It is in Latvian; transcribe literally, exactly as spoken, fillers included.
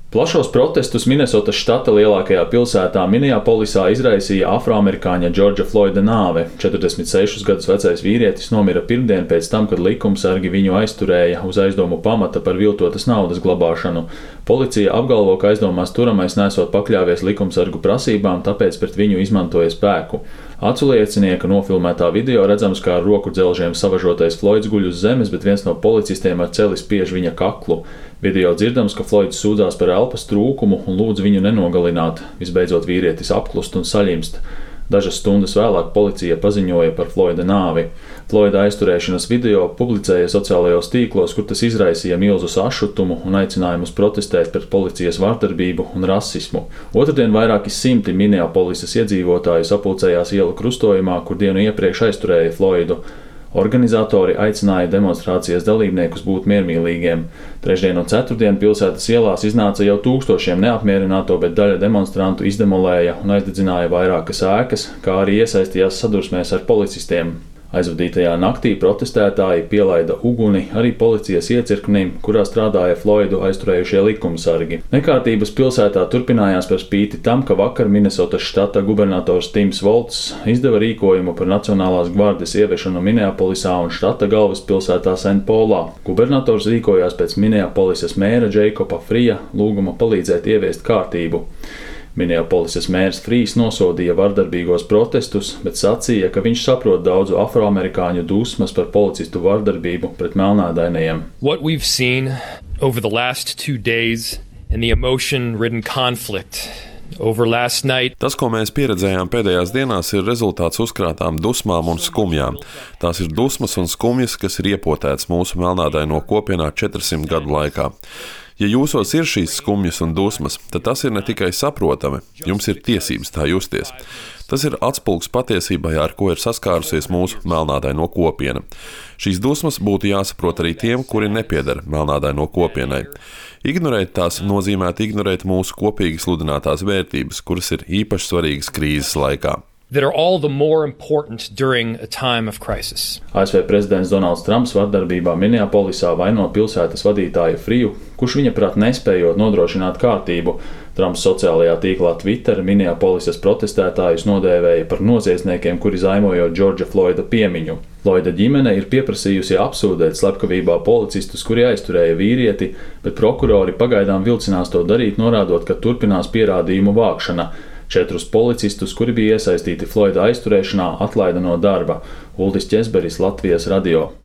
Plašos protestus Minesotas štata lielākajā pilsētā Minneapolisā izraisīja afroamerikāņa Džordža Floida nāve. četrdesmit sešus gadus vecais vīrietis nomira pirmdien pēc tam, kad likumsargi viņu aizturēja uz aizdomu pamata par viltotas naudas glabāšanu. Policija apgalvo, ka aizdomās turamais nesot pakļāvies likumsargu prasībām, tāpēc pret viņu izmantoja spēku. Aculiecinieka nofilmētā video redzams, kā ar roku dzelžiem savažotais Floids guļ uz zemes, bet viens no policistiem ar celi spiež viņa kaklu. Video dzirdams, ka Floids sūdzās par elpas trūkumu un lūdz viņu nenogalināt. Visbeidzot vīrietis apklust un saļimst. Dažas stundas vēlāk policija paziņoja par Floida nāvi. Floida aizturēšanas video publicēja sociālajos tīklos, kur tas izraisīja milzu sašutumu un aicinājumus protestēt pret policijas vardarbību un rasismu. Otrdien vairāki simti Minneapolisas iedzīvotāju sapulcējās ielu krustojumā, kur dienu iepriekš aizturēja Floidu. Organizatori aicināja demonstrācijas dalībniekus būt miermīlīgiem. Trešdien un ceturtdien pilsētas ielās iznāca jau tūkstošiem neapmierināto, bet daļa demonstrantu izdemolēja un aizdedzināja vairākas ēkas, kā arī iesaistījās sadursmēs ar policistiem. Aizvadītajā naktī protestētāji pielaida uguni arī policijas iecirknim, kurā strādāja Floidu aizturējušie likumsargi. Nekārtības pilsētā turpinājās par spīti tam, ka vakar Minesotas štata gubernators Tims Volts izdeva rīkojumu par Nacionālās gvardes ieviešanu Minneapolisā un štata galvaspilsētā Saint Paulā. Gubernators rīkojās pēc Minneapolisas mēra Jacoba Frija lūguma palīdzēt ieviest kārtību. Minneapolisas mērs Frijs nosodīja vardarbīgos protestus, bet sacīja, ka viņš saprot daudzu afroamerikāņu dusmas par policistu vardarbību pret melnādainajiem. What we've seen over the last two days and the emotion-ridden conflict over last night. Tas, ko mēs pieredzējām pēdējās dienās, ir rezultāts uzkrātām dusmām un skumjām. Tās ir dusmas un skumjas, kas ir iepotētas mūsu melnādaino kopienā četrsimt gadu laikā. Ja jūsos ir šīs skumjas un dusmas, tad tas ir ne tikai saprotami, jums ir tiesības tā justies. Tas ir atspulgs patiesībai, ar ko ir saskārusies mūsu melnādaino kopiena. Šīs dusmas būtu jāsaprot arī tiem, kuri nepieder melnādaino kopienai. Ignorēt tās nozīmētu ignorēt mūsu kopīgi sludinātās vērtības, kuras ir īpaši svarīgas krīzes laikā. That are all the more important during a time of crisis. A S V prezidents Donalds Trumps vardarbībā Minneapolisā vaino pilsētas vadītāju Friju, kurš viņa prāt nespējot nodrošināt kārtību. Trumps sociālajā tīklā Twitter Minneapolisas protestētājus nodēvēja par noziedzniekiem, kuri zaimojot Džordža Floida piemiņu. Floida ģimene ir pieprasījusi apsūdzēt slepkavībā policistus, kuri aizturēja vīrieti, bet prokurori pagaidām vilcinās to darīt, norādot, ka turpinās pierādījumu vākšana. Četrus policistus, kuri bija iesaistīti Floida aizturēšanā, atlaida no darba. Uldis Ķesberis, Latvijas radio.